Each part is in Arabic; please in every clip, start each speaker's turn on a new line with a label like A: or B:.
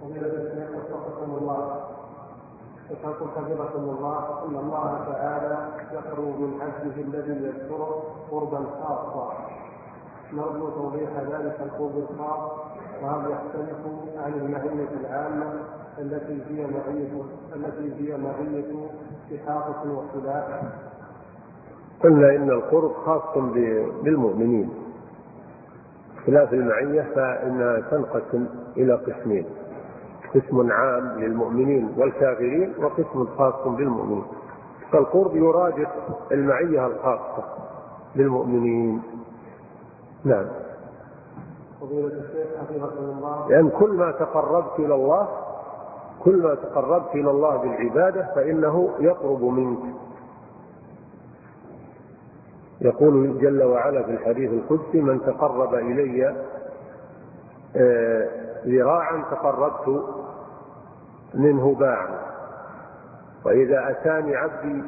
A: فضيلة الشيخ وفقكم الله، اتقوا حفظكم الله ان الله تعالى يقرب من عبده الذي يذكره قربا خاصا، نرجو توضيح ذلك القرب الخاص، وهل يختلف عن المعية العامة التي هي معية إحاطة وخلاف؟
B: قلنا إن القرب خاص بالمؤمنين، خلاف المعية فإنها تنقسم إلى قسمين: قسم عام للمؤمنين والكافرين، وقسم خاص بالمؤمنين. فالقرب يرادف المعية الخاصة بالمؤمنين. نعم.
A: فضيلة الشيخ حفظكم الله،
B: لأن كل ما تقربت إلى الله بالعبادة فإنه يقرب منك. يقول جل وعلا في الحديث القدسي: من تقرب إلي ذراعا تقربت منه باعا، وإذا أتاني عبدي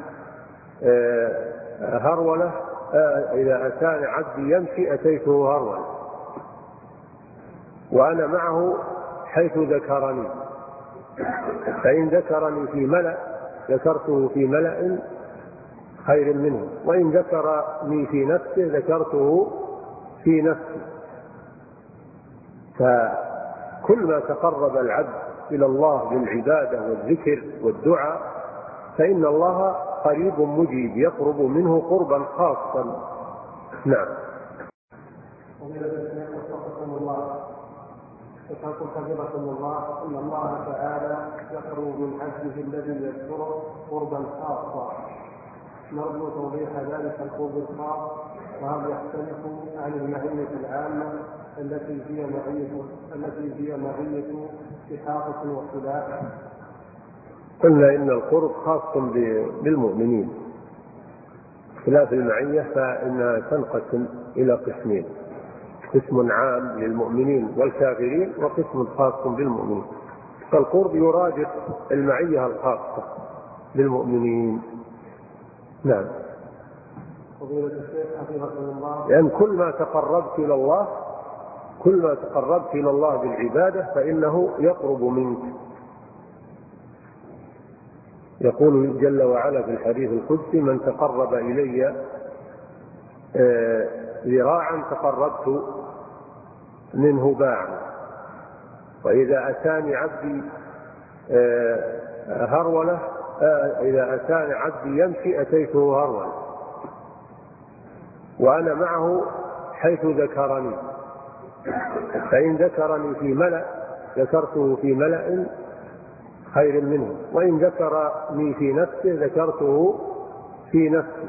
B: إذا أتاني عبدي يمشي أتيته هرولة، وأنا معه حيث ذكرني، فإن ذكرني في ملأ ذكرته في ملأ خير منه، وإن ذكرني في نفسه ذكرته في نفسي. فكل ما تقرب العبد إلى الله بالعبادة والذكر والدعاء فإن الله قريب مجيب، يقرب منه قربا خاصا. نعم.
A: فضيلة الشيخ وفقكم الله، اتقوا حفظكم الله ان الله تعالى يقرب من عبده الذي يذكره قربا خاصا، نرجو توضيح ذلك القرب الخاص، وهل يختلف عن المعية العامة التي هي معية إحاطة وخلاف؟
B: قلنا إن القرب خاص بالمؤمنين، خلاف المعية فإنها تنقسم إلى قسمين: قسم عام للمؤمنين والكافرين، وقسم خاص بالمؤمنين. فالقرب يرادف المعية الخاصة بالمؤمنين. نعم.
A: فضيلة الشيخ حفظكم الله،
B: لأن كل ما تقربت إلى الله بالعبادة فإنه يقرب منك. يقول جل وعلا في الحديث القدسي: من تقرب إلي ذراعا تقربت منه باعا، وإذا أتاني عبدي إذا أتاني عبدي يمشي أتيته هرولة، وأنا معه حيث ذكرني، فإن ذكرني في ملأ ذكرته في ملأ خير منه، وإن ذكرني في نفسه ذكرته في نفسي.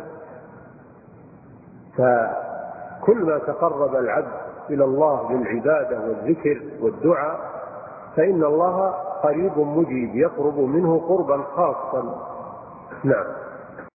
B: فكل ما تقرب العبد إلى الله بالعبادة والذكر والدعاء فإن الله قريب مجيب، يقرب منه قربا خاصا. نعم.